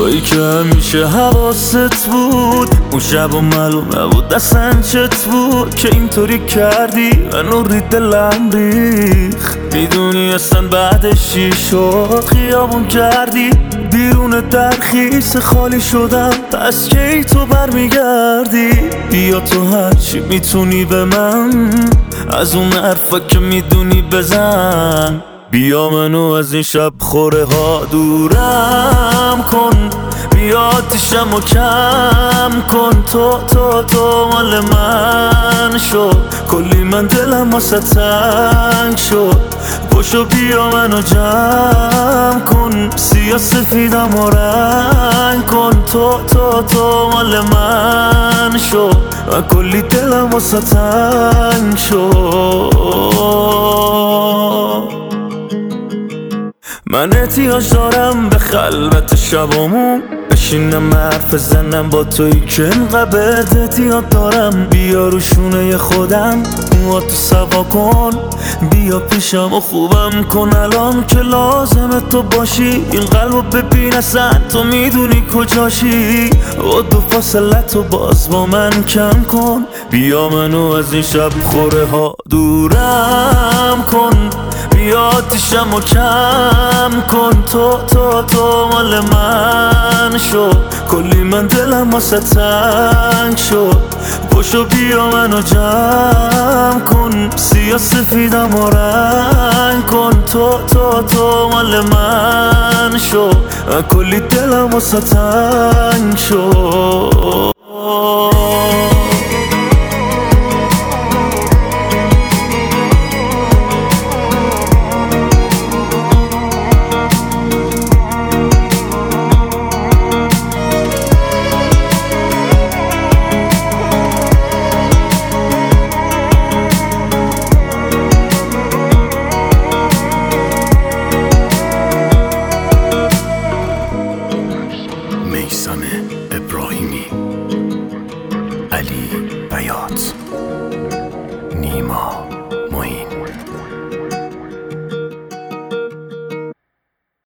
تویی که همیشه حواست بود، اون شب و معلوم نبود اصلا چت بود که اینطوری کردی منو ری دلم ریخ. میدونی اصلا بعدش چی شد؟ خیابون کردی بیرون ترخیص خالی شدم، پس کی تو برمیگردی؟ بیا تو هرچی میتونی به من، از اون حرفا که میدونی بزن. بیا منو از این شب خوره ها دورم کن، بیا آتیشم و کم کن. تو مال من شد، کلی من دلم واسه تنگ شد. پاشو بیا منو جمع کن، سیاه سفیدم و رنگ کن. تو مال من شد، من کلی دلم واسه تنگ شد. من احتیاج دارم به خلوت شبامون، بشینم حرف زنم با تویی که اینقدر احتیاج دارم. بیا رو شونه خودم موهاتو سوا کن، بیا پیشم و خوبم کن الان که لازمه تو باشی. این قلبو ببین اصلا تو میدونی کجاشی، و دو فاصله تو باز با من کم کن. بیا منو از این شب خوره ها دورم کن، بیا آتیشم و کم کن. تو مال من شد، کلی من دلم واسه تنگ شد. پاشو بیا منو جمع کن، سیاه سفیدم و رنگ کن. تو مال من شد، کلی دلم واسه تنگ شد.